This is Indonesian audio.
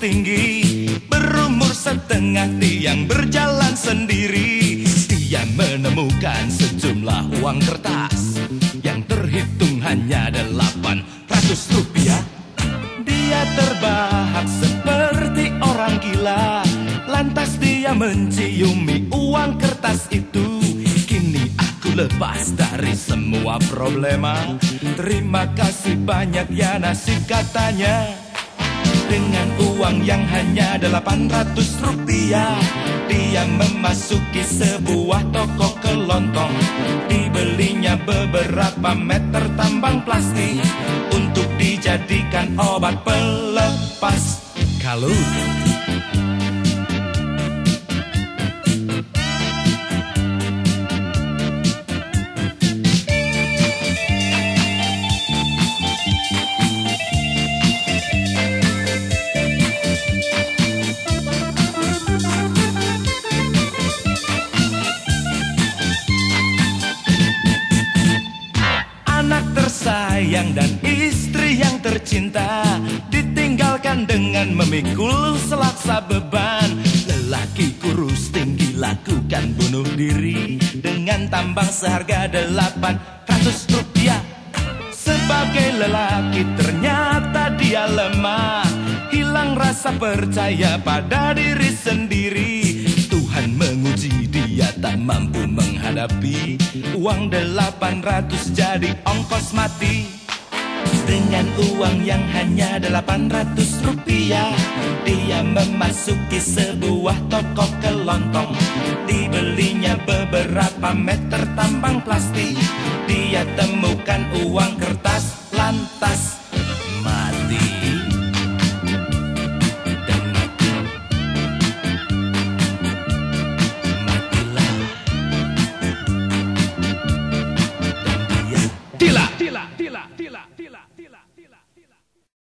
tinggi, berumur setengah tiang berjalan sendiri. Dia menemukan sejumlah uang kertas yang terhitung hanya 800 rupiah. Dia terbahak seperti orang gila, lantas dia menciumi uang kertas itu. Kini aku lepas dari semua problema, terima kasih banyak ya nasib, katanya. Dengan uang yang hanya 800 rupiah, dia memasuki sebuah toko kelontong. Dibelinya beberapa meter tambang plastik untuk dijadikan obat pelepas kalut. Tersayang dan istri yang tercinta ditinggalkan dengan memikul selaksa beban. Lelaki kurus tinggi lakukan bunuh diri dengan tambang seharga 800 rupiah. Sebagai lelaki ternyata dia lemah, hilang rasa percaya pada diri sendiri. Tuhan menguji dia tak mampu menghadapi, uang 800 jadi ongkos mati. Dengan uang yang hanya 800 rupiah, dia memasuki sebuah toko kelontong. Dibelinya beberapa meter tambang plastik, dia temukan uang kertas